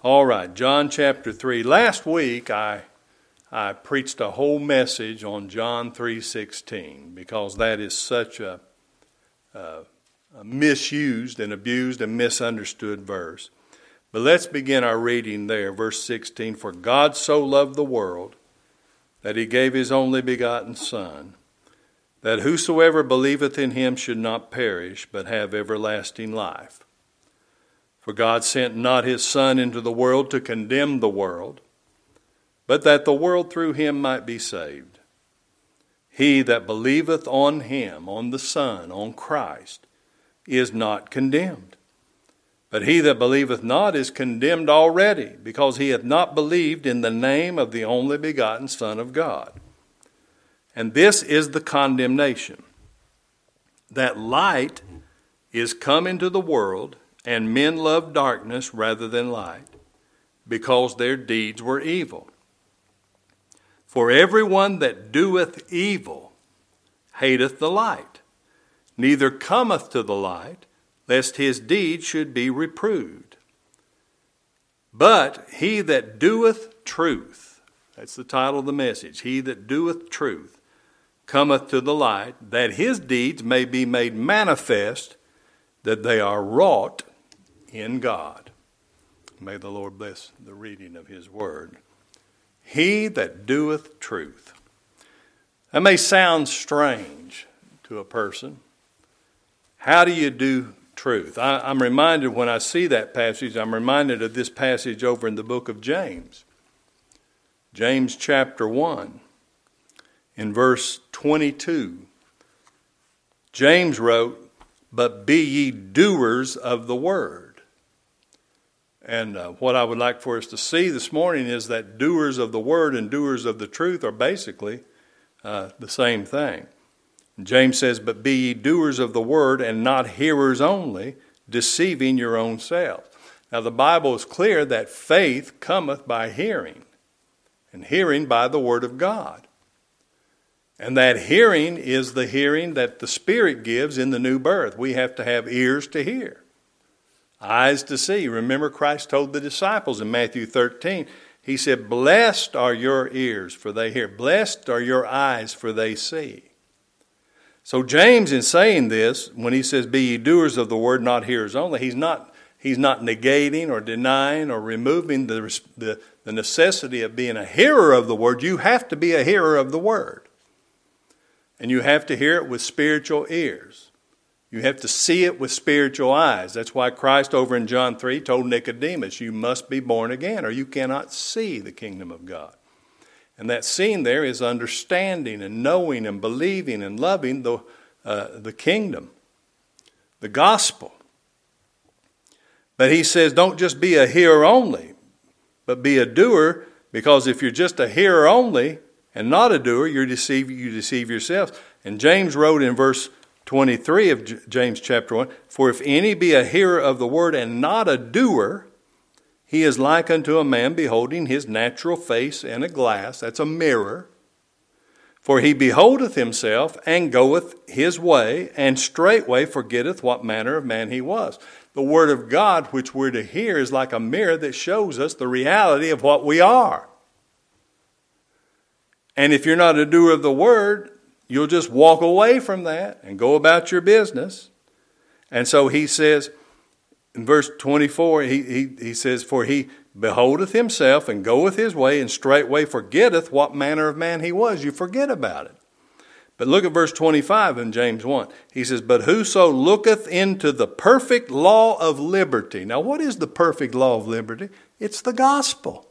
All right, John chapter 3. Last week I preached a whole message on John 3:16 because that is such a misused and abused and misunderstood verse. But let's begin our reading there, verse 16. For God so loved the world that he gave his only begotten Son, that whosoever believeth in him should not perish, but have everlasting life. For God sent not his Son into the world to condemn the world, but that the world through him might be saved. He that believeth on him, on the Son, on Christ, is not condemned. But he that believeth not is condemned already, because he hath not believed in the name of the only begotten Son of God. And this is the condemnation, that light is come into the world, and men love darkness rather than light, because their deeds were evil. For everyone that doeth evil hateth the light, neither cometh to the light, lest his deeds should be reproved. But he that doeth truth, that's the title of the message, he that doeth truth, cometh to the light, that his deeds may be made manifest, that they are wrought in God. May the Lord bless the reading of his word. He that doeth truth. That may sound strange to a person. How do you do truth? I'm reminded when I see that passage, I'm reminded of this passage over in the book of James. James chapter 1, in verse 22. James wrote, "But be ye doers of the word." And what I would like for us to see this morning is that doers of the word and doers of the truth are basically the same thing. James says, "But be ye doers of the word and not hearers only, deceiving your own selves." Now the Bible is clear that faith cometh by hearing, and hearing by the word of God. And that hearing is the hearing that the Spirit gives in the new birth. We have to have ears to hear, eyes to see. Remember, Christ told the disciples in Matthew 13, he said, "Blessed are your ears, for they hear. Blessed are your eyes, for they see." So James, in saying this, when he says, "Be ye doers of the word, not hearers only," he's not negating or denying or removing the necessity of being a hearer of the word. You have to be a hearer of the word. And you have to hear it with spiritual ears. You have to see it with spiritual eyes. That's why Christ over in John 3 told Nicodemus, you must be born again or you cannot see the kingdom of God. And that seeing there is understanding and knowing and believing and loving the kingdom, the gospel. But he says, don't just be a hearer only, but be a doer, because if you're just a hearer only and not a doer, you deceive yourselves. And James wrote in verse 23 of James chapter 1, "For if any be a hearer of the word and not a doer, he is like unto a man beholding his natural face in a glass." That's a mirror. "For he beholdeth himself and goeth his way, and straightway forgetteth what manner of man he was." The word of God, which we're to hear, is like a mirror that shows us the reality of what we are. And if you're not a doer of the word, you'll just walk away from that and go about your business. And so he says, in verse 24, he says, "For he beholdeth himself and goeth his way, and straightway forgetteth what manner of man he was." You forget about it. But look at verse 25 in James 1. He says, "But whoso looketh into the perfect law of liberty." Now, what is the perfect law of liberty? It's the gospel.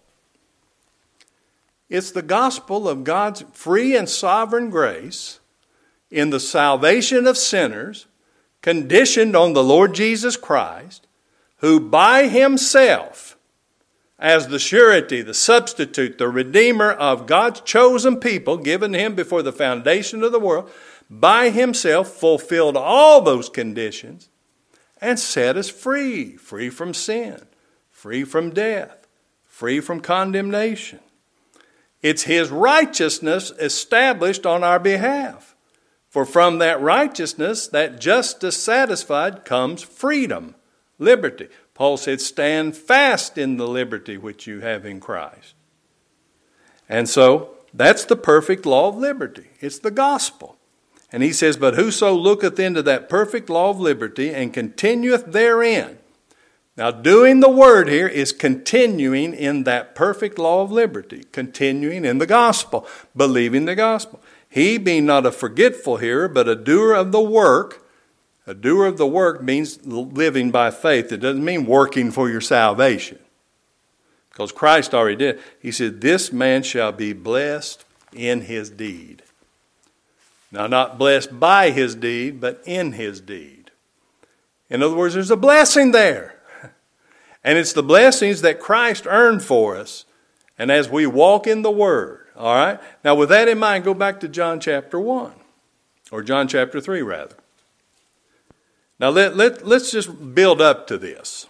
It's the gospel of God's free and sovereign grace in the salvation of sinners, conditioned on the Lord Jesus Christ, who by himself, as the surety, the substitute, the redeemer of God's chosen people, given him before the foundation of the world, by himself fulfilled all those conditions and set us free. Free from sin, free from death, free from condemnation. It's his righteousness established on our behalf. For from that righteousness, that justice satisfied, comes freedom, liberty. Paul said, stand fast in the liberty which you have in Christ. And so, that's the perfect law of liberty. It's the gospel. And he says, but whoso looketh into that perfect law of liberty and continueth therein. Now, doing the word here is continuing in that perfect law of liberty, continuing in the gospel, believing the gospel. He being not a forgetful hearer, but a doer of the work. A doer of the work means living by faith. It doesn't mean working for your salvation. Because Christ already did. He said, this man shall be blessed in his deed. Now, not blessed by his deed, but in his deed. In other words, there's a blessing there. And it's the blessings that Christ earned for us. And as we walk in the Word, all right? Now, with that in mind, go back to John chapter 1. Or John chapter 3, rather. Now, let's just build up to this.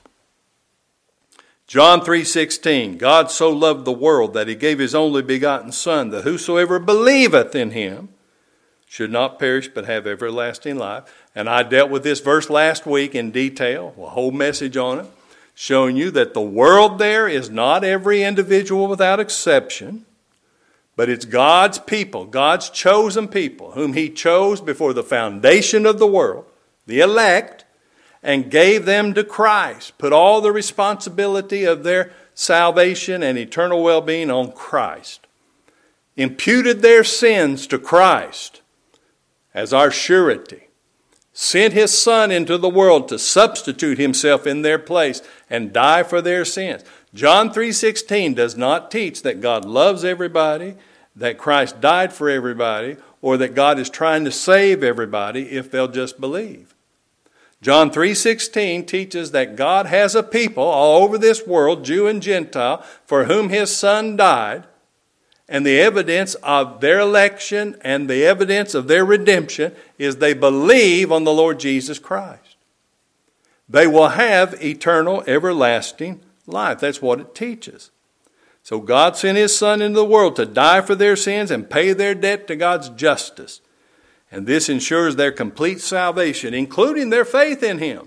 John 3:16, God so loved the world that he gave his only begotten Son, that whosoever believeth in him should not perish but have everlasting life. And I dealt with this verse last week in detail, a whole message on it, showing you that the world there is not every individual without exception, but it's God's people, God's chosen people, whom he chose before the foundation of the world, the elect, and gave them to Christ, put all the responsibility of their salvation and eternal well-being on Christ, imputed their sins to Christ as our surety, sent his Son into the world to substitute himself in their place and die for their sins. John 3:16 does not teach that God loves everybody, that Christ died for everybody, or that God is trying to save everybody if they'll just believe. John 3:16 teaches that God has a people all over this world, Jew and Gentile, for whom his Son died, and the evidence of their election and the evidence of their redemption is they believe on the Lord Jesus Christ. They will have eternal, everlasting life. That's what it teaches. So God sent his Son into the world to die for their sins and pay their debt to God's justice. And this ensures their complete salvation, including their faith in him.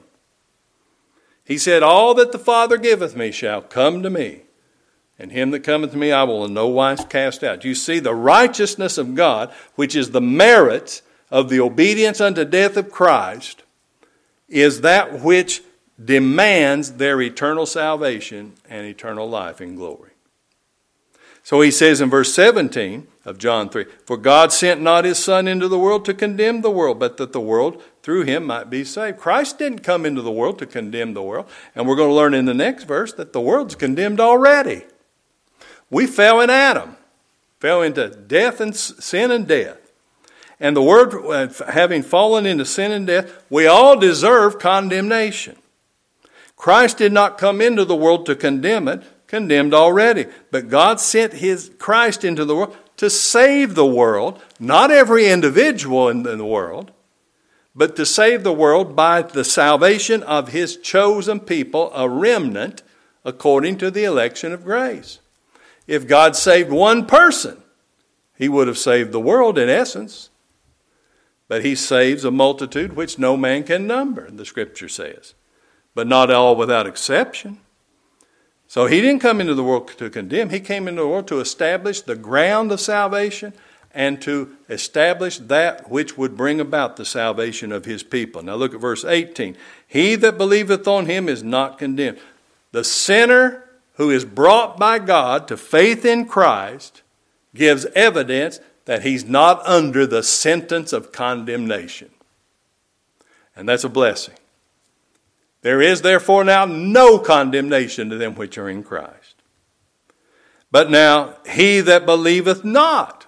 He said, all that the Father giveth me shall come to me, and him that cometh to me I will in no wise cast out. You see, the righteousness of God, which is the merit of the obedience unto death of Christ, is that which demands their eternal salvation and eternal life in glory. So he says in verse 17 of John 3, for God sent not his Son into the world to condemn the world, but that the world through him might be saved. Christ didn't come into the world to condemn the world. And we're going to learn in the next verse that the world's condemned already. We fell in Adam, fell into death and sin and death. And the word, having fallen into sin and death, we all deserve condemnation. Christ did not come into the world to condemn it, condemned already. But God sent his Christ into the world to save the world, not every individual in the world, but to save the world by the salvation of his chosen people, a remnant, according to the election of grace. If God saved one person, he would have saved the world in essence. But he saves a multitude which no man can number, the scripture says. But not all without exception. So he didn't come into the world to condemn. He came into the world to establish the ground of salvation and to establish that which would bring about the salvation of his people. Now look at verse 18. He that believeth on him is not condemned. The sinner who is brought by God to faith in Christ gives evidence that he's not under the sentence of condemnation. And that's a blessing. There is therefore now no condemnation to them which are in Christ. But now he that believeth not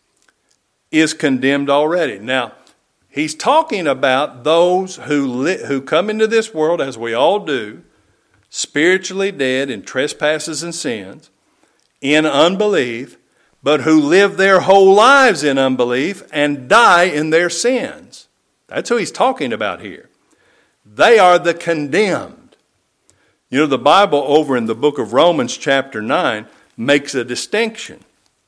is condemned already. Now, he's talking about those who come into this world, as we all do, spiritually dead in trespasses and sins, in unbelief, but who live their whole lives in unbelief and die in their sins. That's who he's talking about here. They are the condemned. You know, the Bible over in the book of Romans chapter 9 makes a distinction.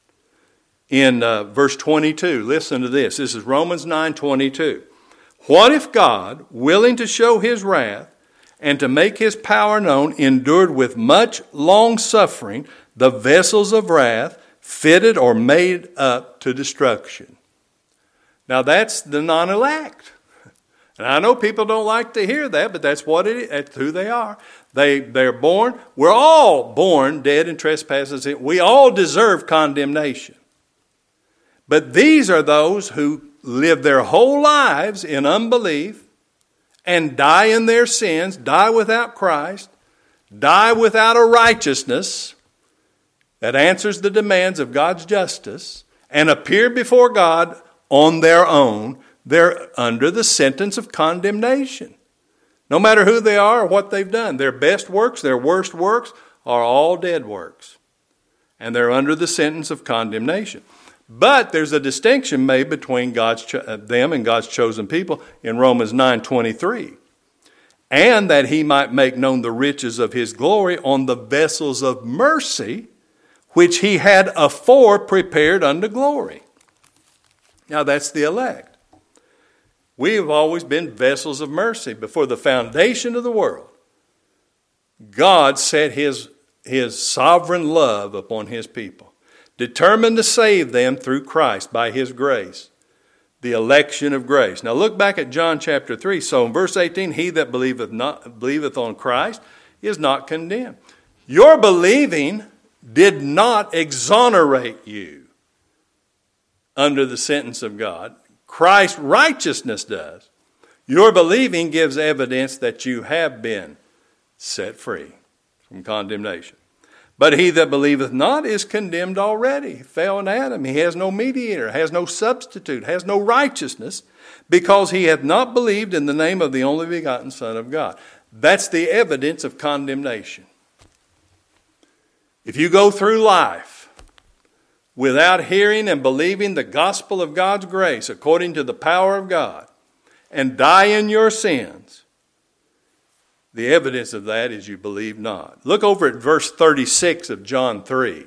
In verse 22, listen to this. This is Romans 9:22. What if God, willing to show his wrath, and to make his power known, endured with much long suffering the vessels of wrath, fitted or made up to destruction. Now that's the non-elect. And I know people don't like to hear that, but that's what it is. That's who they are. They're born. We're all born dead in trespasses. We all deserve condemnation. But these are those who live their whole lives in unbelief and die in their sins, die without Christ, die without a righteousness that answers the demands of God's justice, and appear before God on their own. They're under the sentence of condemnation. No matter who they are or what they've done, their best works, their worst works are all dead works. And they're under the sentence of condemnation. But there's a distinction made between them and God's chosen people in Romans 9:23. And that he might make known the riches of his glory on the vessels of mercy, which he had afore prepared unto glory. Now that's the elect. We have always been vessels of mercy. Before the foundation of the world, God set his sovereign love upon his people, determined to save them through Christ by his grace, the election of grace. Now look back at John chapter 3. So in verse 18, he that believeth on Christ is not condemned. Your believing did not exonerate you under the sentence of God. Christ's righteousness does. Your believing gives evidence that you have been set free from condemnation. But he that believeth not is condemned already. He fell in Adam. He has no mediator, has no substitute, has no righteousness, because he hath not believed in the name of the only begotten Son of God. That's the evidence of condemnation. If you go through life without hearing and believing the gospel of God's grace according to the power of God, and die in your sins, the evidence of that is you believe not. Look over at verse 36 of John 3.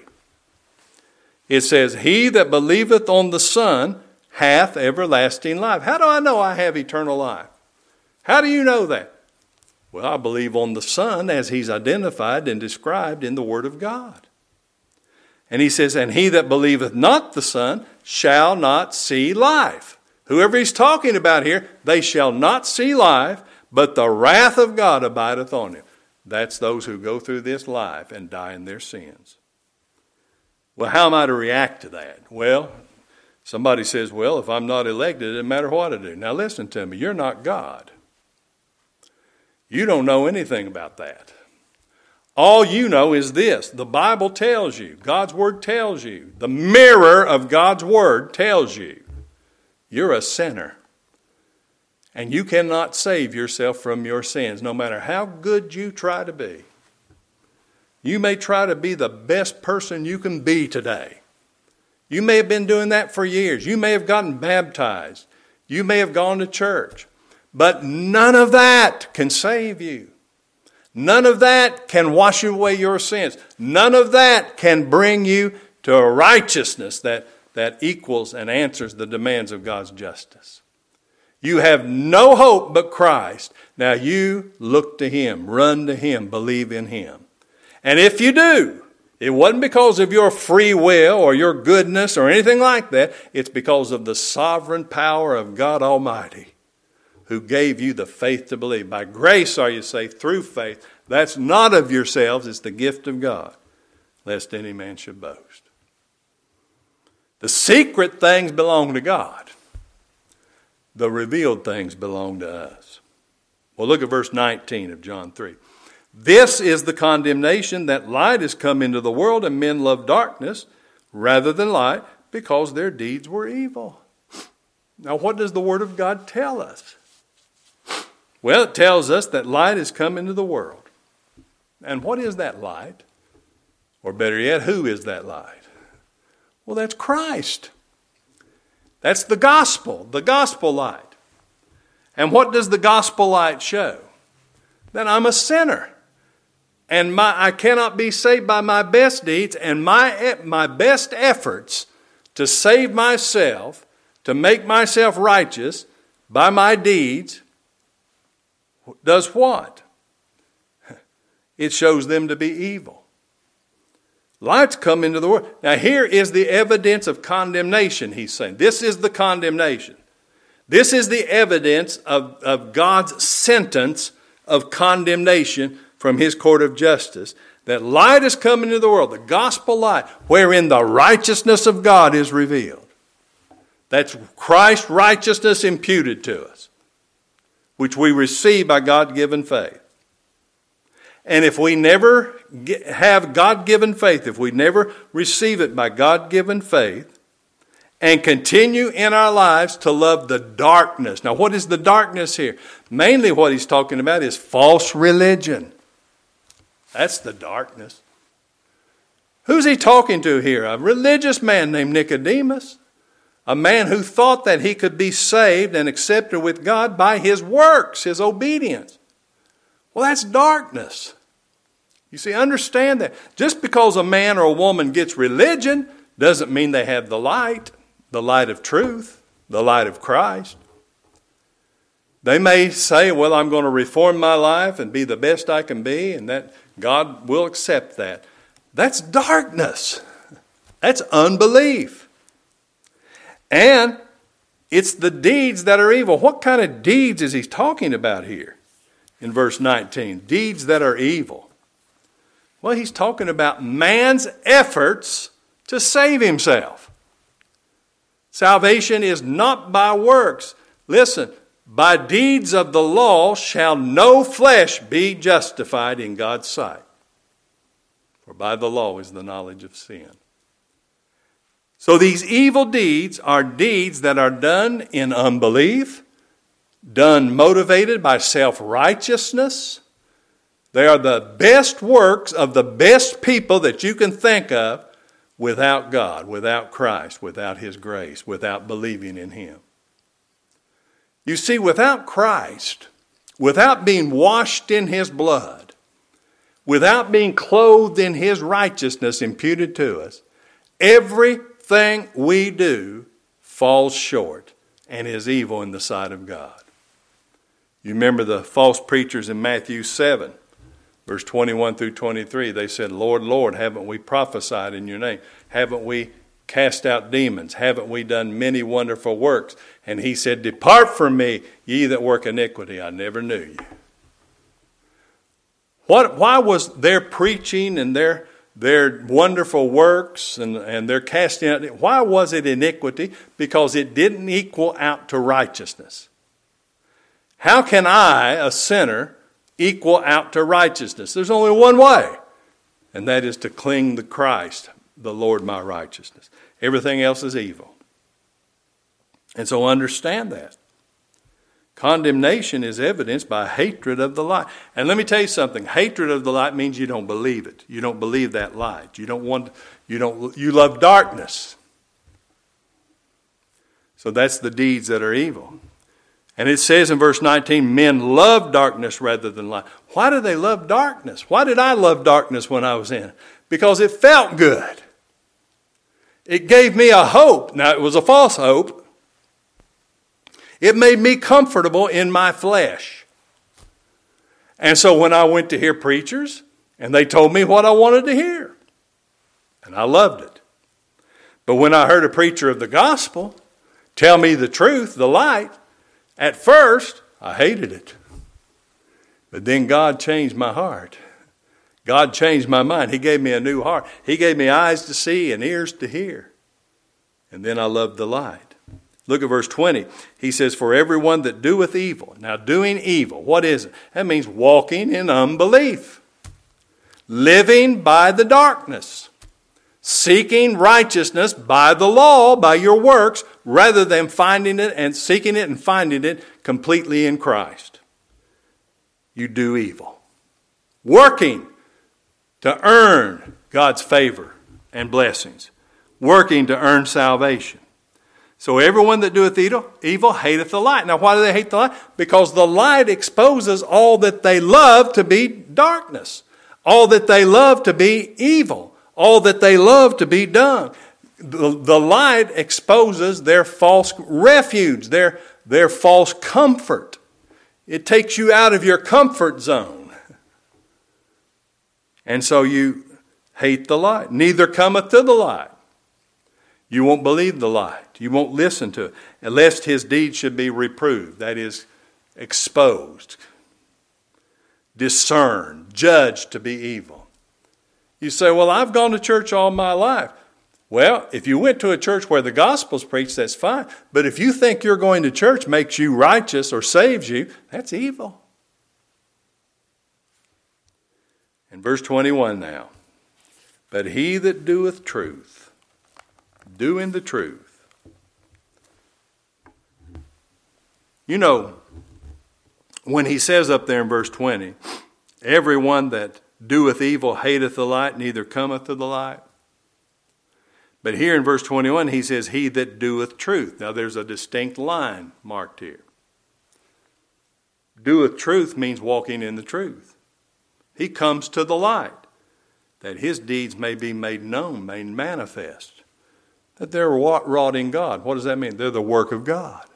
It says, he that believeth on the Son hath everlasting life. How do I know I have eternal life? How do you know that? Well, I believe on the Son as he's identified and described in the Word of God. And he says, and he that believeth not the Son shall not see life. Whoever he's talking about here, they shall not see life, but the wrath of God abideth on him. That's those who go through this life and die in their sins. Well, how am I to react to that? Well, somebody says, well, if I'm not elected, it doesn't matter what I do. Now listen to me, you're not God. You don't know anything about that. All you know is this. The Bible tells you, God's Word tells you, the mirror of God's Word tells you, you're a sinner. And you cannot save yourself from your sins, no matter how good you try to be. You may try to be the best person you can be today. You may have been doing that for years. You may have gotten baptized. You may have gone to church. But none of that can save you. None of that can wash away your sins. None of that can bring you to a righteousness that equals and answers the demands of God's justice. You have no hope but Christ. Now you look to him, run to him, believe in him. And if you do, it wasn't because of your free will or your goodness or anything like that. It's because of the sovereign power of God Almighty, who gave you the faith to believe. By grace are you saved through faith. That's not of yourselves, it's the gift of God, lest any man should boast. The secret things belong to God. The revealed things belong to us. Well, look at verse 19 of John 3. This is the condemnation, that light is come into the world, and men love darkness rather than light, because their deeds were evil. Now, what does the Word of God tell us? Well, it tells us that light has come into the world. And what is that light? Or better yet, who is that light? Well, that's Christ. That's the gospel light. And what does the gospel light show? That I'm a sinner. And I cannot be saved by my best deeds, and my best efforts to save myself, to make myself righteous by my deeds, does what? it shows them to be evil. Light's come into the world. Now here is the evidence of condemnation, he's saying. This is the condemnation. This is the evidence of God's sentence of condemnation from his court of justice. That light has come into the world, the gospel light, wherein the righteousness of God is revealed. That's Christ's righteousness imputed to us, which we receive by God-given faith. And if we never have God-given faith, if we never receive it by God-given faith, and continue in our lives to love the darkness. Now, what is the darkness here? Mainly what he's talking about is false religion. That's the darkness. Who's he talking to here? A religious man named Nicodemus. A man who thought that he could be saved and accepted with God by his works, his obedience. Well, that's darkness. You see, understand that. Just because a man or a woman gets religion doesn't mean they have the light of truth, the light of Christ. They may say, well, I'm going to reform my life and be the best I can be, and that God will accept that. That's darkness. That's unbelief. And it's the deeds that are evil. What kind of deeds is he talking about here in verse 19? Deeds that are evil. Well, he's talking about man's efforts to save himself. Salvation is not by works. Listen, by deeds of the law shall no flesh be justified in God's sight. For by the law is the knowledge of sin. So these evil deeds are deeds that are done in unbelief, done motivated by self-righteousness. They are the best works of the best people that you can think of without God, without Christ, without his grace, without believing in him. You see, without Christ, without being washed in his blood, without being clothed in his righteousness imputed to us, everything we do falls short and is evil in the sight of God. You remember the false preachers in Matthew 7, verse 21 through 23. They said, Lord, Lord, haven't we prophesied in your name? Haven't we cast out demons? Haven't we done many wonderful works? And he said, depart from me, ye that work iniquity. I never knew you. Why was their preaching and their wonderful works and their casting out, why was it iniquity? Because it didn't equal out to righteousness. How can I, a sinner, equal out to righteousness? There's only one way, and that is to cling to Christ, the Lord my righteousness. Everything else is evil. And so understand that. Condemnation is evidenced by hatred of the light. And let me tell you something. Hatred of the light means you don't believe it. You don't believe that light. You love darkness. So that's the deeds that are evil. And it says in verse 19, men love darkness rather than light. Why do they love darkness? Why did I love darkness when I was in it? Because it felt good. It gave me a hope. Now, it was a false hope. It made me comfortable in my flesh. And so when I went to hear preachers, and they told me what I wanted to hear, and I loved it. But when I heard a preacher of the gospel tell me the truth, the light, at first, I hated it. But then God changed my heart. God changed my mind. He gave me a new heart. He gave me eyes to see and ears to hear. And then I loved the light. Look at verse 20. He says, for everyone that doeth evil. Now, doing evil, what is it? That means walking in unbelief. Living by the darkness. Seeking righteousness by the law, by your works, rather than finding it and seeking it and finding it completely in Christ. You do evil. Working to earn God's favor and blessings. Working to earn salvation. So everyone that doeth evil hateth the light. Now why do they hate the light? Because the light exposes all that they love to be darkness. All that they love to be evil. All that they love to be done. The light exposes their false refuge, their false comfort. It takes you out of your comfort zone. And so you hate the light. Neither cometh to the light. You won't believe the light. You won't listen to it, lest his deeds should be reproved. That is, exposed, discerned, judged to be evil. You say, well, I've gone to church all my life. Well, if you went to a church where the gospel's preached, that's fine. But if you think you're going to church makes you righteous or saves you, that's evil. In verse 21 now, but he that doeth truth, doing the truth. You know, when he says up there in verse 20, everyone that doeth evil hateth the light, neither cometh to the light. But here in verse 21, he says, he that doeth truth. Now there's a distinct line marked here. Doeth truth means walking in the truth. He comes to the light, that his deeds may be made known, made manifest. That they're wrought in God. What does that mean? They're the work of God.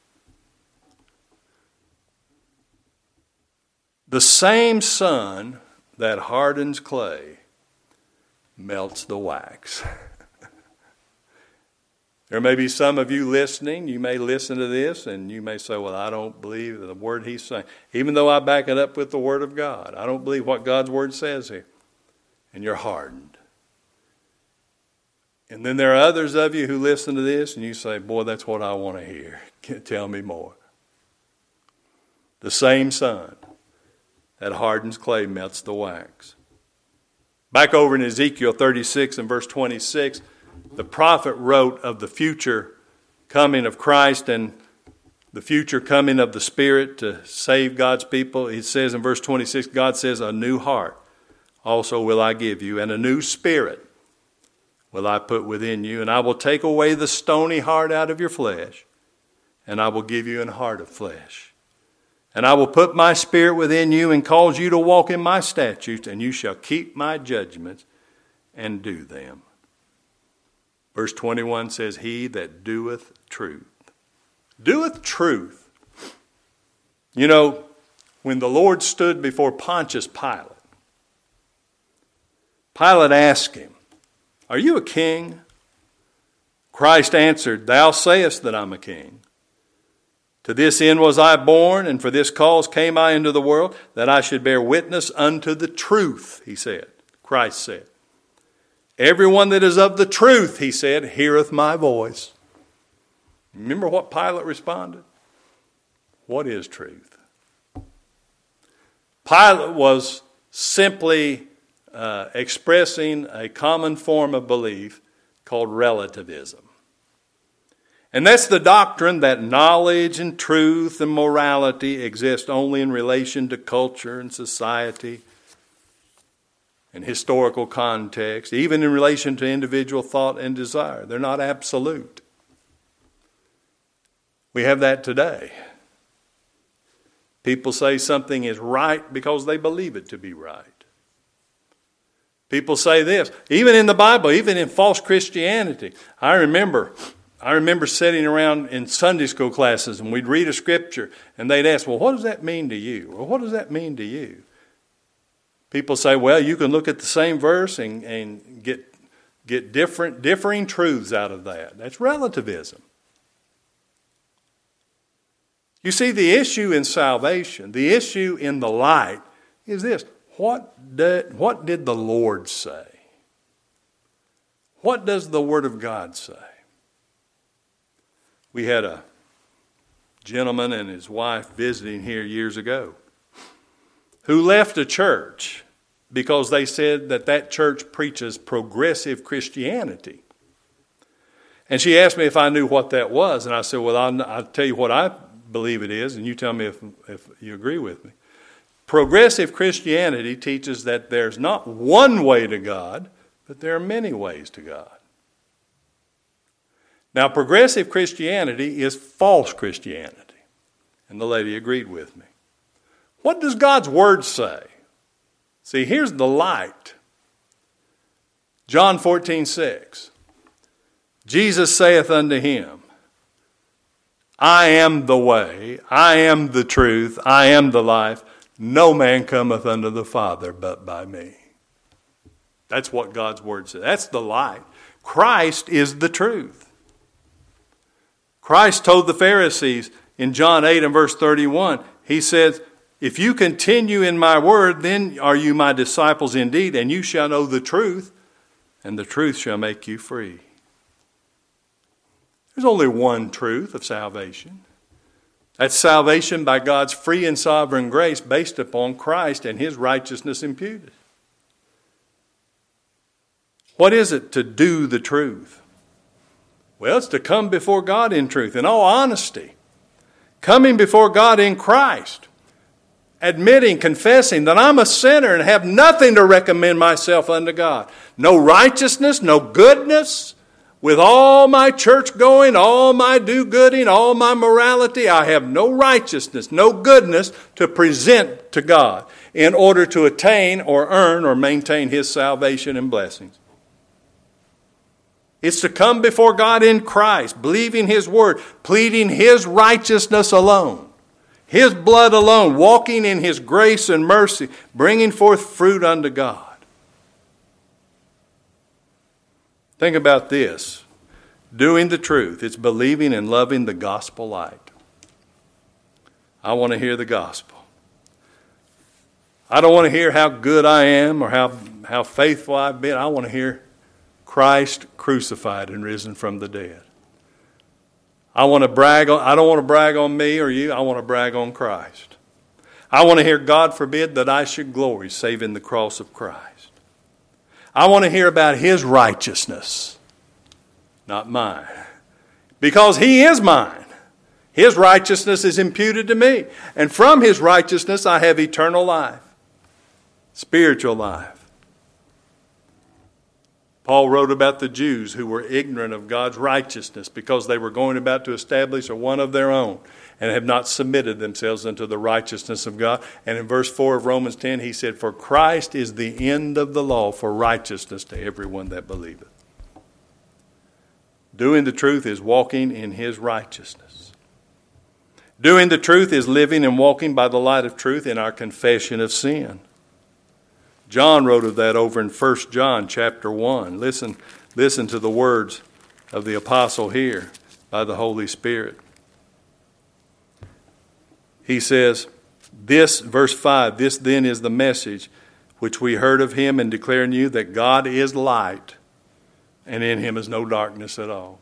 The same sun that hardens clay melts the wax. There may be some of you listening. You may listen to this and you may say, well, I don't believe the word he's saying. Even though I back it up with the word of God. I don't believe what God's word says here. And you're hardened. And then there are others of you who listen to this and you say, boy, that's what I want to hear. Tell me more. The same sun that hardens clay melts the wax. Back over in Ezekiel 36 and verse 26, the prophet wrote of the future coming of Christ and the future coming of the Spirit to save God's people. He says in verse 26, God says, a new heart also will I give you, and a new spirit will I put within you, and I will take away the stony heart out of your flesh, and I will give you an heart of flesh. And I will put my spirit within you and cause you to walk in my statutes, and you shall keep my judgments and do them. Verse 21 says, he that doeth truth. Doeth truth. You know, when the Lord stood before Pontius Pilate, Pilate asked him, are you a king? Christ answered, thou sayest that I'm a king. To this end was I born, and for this cause came I into the world, that I should bear witness unto the truth, he said. Christ said. Everyone that is of the truth, he said, heareth my voice. Remember what Pilate responded? What is truth? Pilate was simply expressing a common form of belief called relativism. And that's the doctrine that knowledge and truth and morality exist only in relation to culture and society and historical context, even in relation to individual thought and desire. They're not absolute. We have that today. People say something is right because they believe it to be right. People say this, even in the Bible, even in false Christianity. I remember sitting around in Sunday school classes and we'd read a scripture and they'd ask, well, what does that mean to you? Or what does that mean to you? People say, well, you can look at the same verse and get differing truths out of that. That's relativism. You see, the issue in salvation, the issue in the light is this. What did the Lord say? What does the Word of God say? We had a gentleman and his wife visiting here years ago who left a church because they said that church preaches progressive Christianity. And she asked me if I knew what that was. And I said, well, I'll tell you what I believe it is, and you tell me if you agree with me. Progressive Christianity teaches that there's not one way to God, but there are many ways to God. Now, progressive Christianity is false Christianity. And the lady agreed with me. What does God's Word say? See, here's the light. John 14:6. Jesus saith unto him, I am the way, I am the truth, I am the life. No man cometh unto the Father but by me. That's what God's Word says. That's the light. Christ is the truth. Christ told the Pharisees in John 8 and verse 31, he says, if you continue in my word, then are you my disciples indeed, and you shall know the truth, and the truth shall make you free. There's only one truth of salvation. That's salvation by God's free and sovereign grace based upon Christ and his righteousness imputed. What is it to do the truth? Well, it's to come before God in truth, in all honesty. Coming before God in Christ. Admitting, confessing that I'm a sinner and have nothing to recommend myself unto God. No righteousness, no goodness. With all my church going, all my do-gooding, all my morality, I have no righteousness, no goodness to present to God in order to attain or earn or maintain his salvation and blessings. It's to come before God in Christ, believing his word, pleading his righteousness alone. His blood alone, walking in his grace and mercy, bringing forth fruit unto God. Think about this. Doing the truth, it's believing and loving the gospel light. I want to hear the gospel. I don't want to hear how good I am or how faithful I've been. I want to hear Christ crucified and risen from the dead. I don't want to brag on me or you. I want to brag on Christ. I want to hear, God forbid, that I should glory save in the cross of Christ. I want to hear about his righteousness, not mine. Because he is mine. His righteousness is imputed to me. And from his righteousness I have eternal life, spiritual life. Paul wrote about the Jews who were ignorant of God's righteousness because they were going about to establish a one of their own and have not submitted themselves unto the righteousness of God. And in verse 4 of Romans 10, he said, for Christ is the end of the law for righteousness to everyone that believeth. Doing the truth is walking in his righteousness. Doing the truth is living and walking by the light of truth in our confession of sin. John wrote of that over in 1 John chapter 1. Listen to the words of the apostle here by the Holy Spirit. He says, this, verse 5, this then is the message which we heard of him and declare in you, that God is light, and in him is no darkness at all.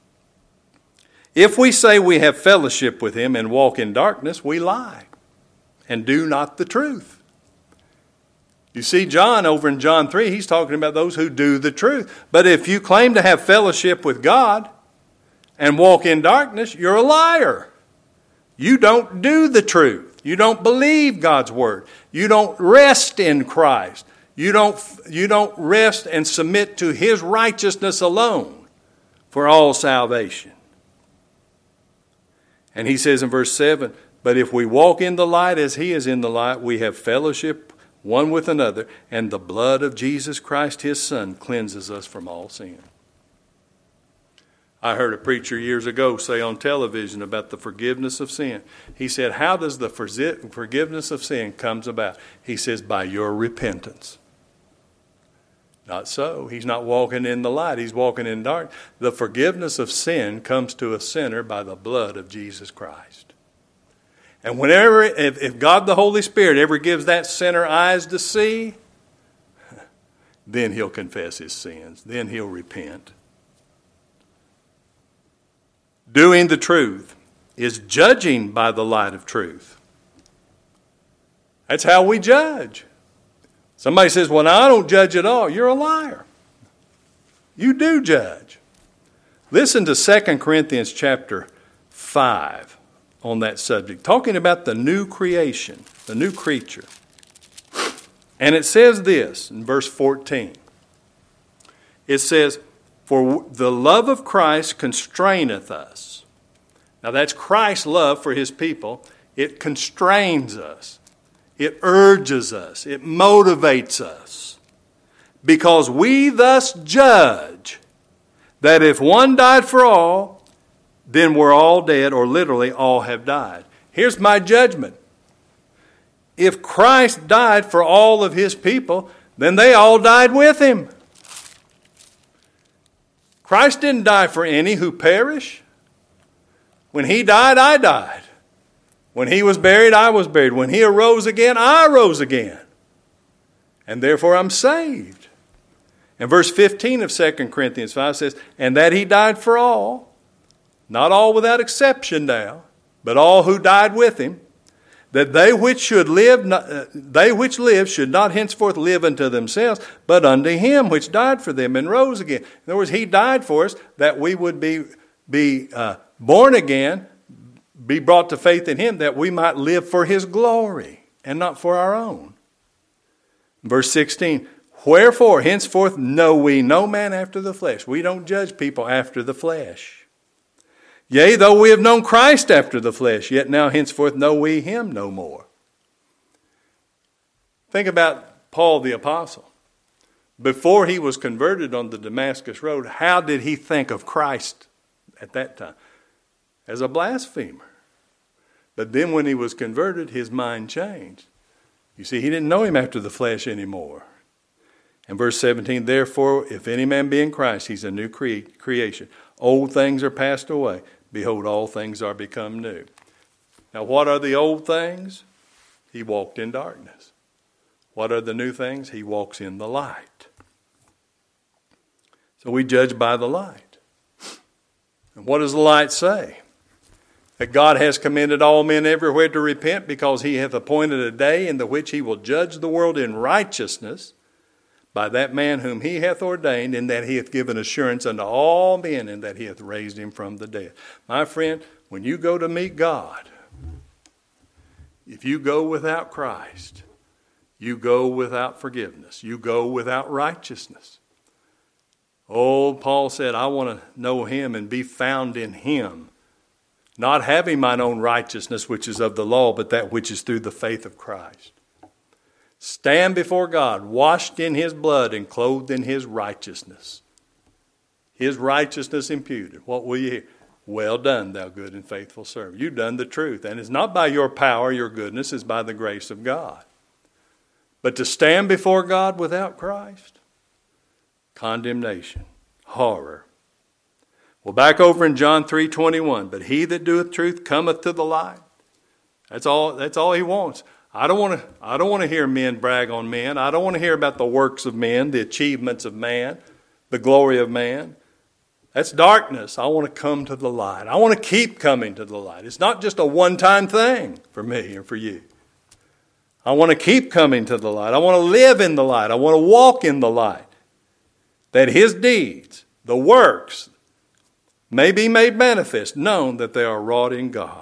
If we say we have fellowship with him and walk in darkness, we lie and do not the truth. You see John over in John 3, he's talking about those who do the truth. But if you claim to have fellowship with God and walk in darkness, you're a liar. You don't do the truth. You don't believe God's word. You don't rest in Christ. You don't rest and submit to his righteousness alone for all salvation. And he says in verse 7, but if we walk in the light as he is in the light, we have fellowship one with another, and the blood of Jesus Christ, his Son, cleanses us from all sin. I heard a preacher years ago say on television about the forgiveness of sin. He said, how does the forgiveness of sin comes about? He says, by your repentance. Not so. He's not walking in the light. He's walking in dark. The forgiveness of sin comes to a sinner by the blood of Jesus Christ. And whenever, if God the Holy Spirit ever gives that sinner eyes to see, then he'll confess his sins. Then he'll repent. Doing the truth is judging by the light of truth. That's how we judge. Somebody says, well, now I don't judge at all. You're a liar. You do judge. Listen to 2 Corinthians chapter 5 on that subject, talking about the new creation, the new creature. And it says this in verse 14. It says, for the love of Christ constraineth us. Now that's Christ's love for his people. It constrains us. It urges us. It motivates us. Because we thus judge that if one died for all, then we're all dead, or literally all have died. Here's my judgment. If Christ died for all of his people, then they all died with him. Christ didn't die for any who perish. When he died, I died. When he was buried, I was buried. When he arose again, I arose again. And therefore I'm saved. And verse 15 of 2 Corinthians 5 says, and that he died for all, not all without exception now, but all who died with him, that they which live should not henceforth live unto themselves, but unto him which died for them and rose again. In other words, he died for us that we would be born again, be brought to faith in him, that we might live for his glory and not for our own. Verse 16, wherefore henceforth know we no man after the flesh. We don't judge people after the flesh. Yea, though we have known Christ after the flesh, yet now henceforth know we him no more. Think about Paul the apostle. Before he was converted on the Damascus road, how did he think of Christ at that time? As a blasphemer. But then when he was converted, his mind changed. You see, he didn't know him after the flesh anymore. And verse 17, therefore, if any man be in Christ, he's a new creation. Old things are passed away. Behold, all things are become new. Now, what are the old things? He walked in darkness. What are the new things? He walks in the light. So we judge by the light. And what does the light say? That God has commanded all men everywhere to repent, because he hath appointed a day in the which he will judge the world in righteousness by that man whom he hath ordained, in that he hath given assurance unto all men, and that he hath raised him from the dead. My friend, when you go to meet God, if you go without Christ, you go without forgiveness. You go without righteousness. Oh, Paul said, I want to know him and be found in him, not having mine own righteousness, which is of the law, but that which is through the faith of Christ. Stand before God, washed in his blood and clothed in his righteousness. His righteousness imputed. What will you hear? Well done, thou good and faithful servant. You've done the truth. And it's not by your power, your goodness, it's by the grace of God. But to stand before God without Christ, condemnation, horror. Well, back over in John 3:21, but he that doeth truth cometh to the light. That's all he wants. I don't want to hear men brag on men. I don't want to hear about the works of men, the achievements of man, the glory of man. That's darkness. I want to come to the light. I want to keep coming to the light. It's not just a one-time thing for me or for you. I want to keep coming to the light. I want to live in the light. I want to walk in the light. That his deeds, the works, may be made manifest, known that they are wrought in God.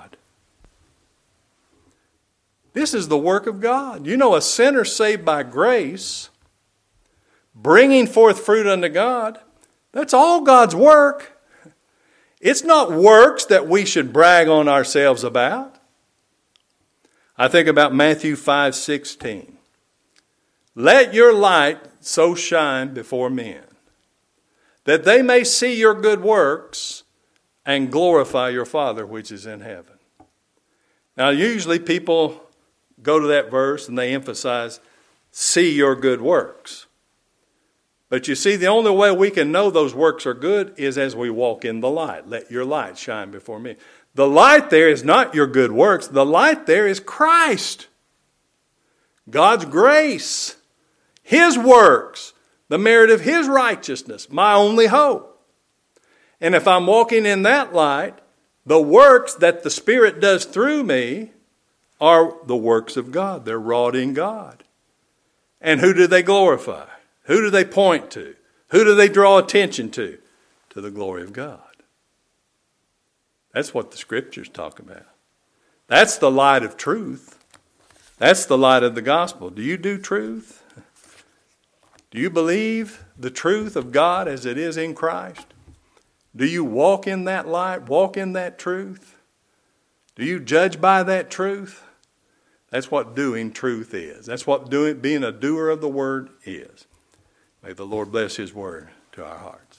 This is the work of God. You know, a sinner saved by grace, bringing forth fruit unto God, that's all God's work. It's not works that we should brag on ourselves about. I think about Matthew 5:16. Let your light so shine before men, that they may see your good works and glorify your Father which is in heaven. Now, usually people go to that verse and they emphasize, see your good works. But you see, the only way we can know those works are good is as we walk in the light. Let your light shine before me. The light there is not your good works. The light there is Christ. God's grace. His works. The merit of his righteousness. My only hope. And if I'm walking in that light, the works that the Spirit does through me are the works of God. They're wrought in God. And who do they glorify? Who do they point to? Who do they draw attention to? To the glory of God. That's what the Scriptures talk about. That's the light of truth. That's the light of the gospel. Do you do truth? Do you believe the truth of God as it is in Christ? Do you walk in that light? Walk in that truth? Do you judge by that truth? That's what doing truth is. That's what being a doer of the word is. May the Lord bless his word to our hearts.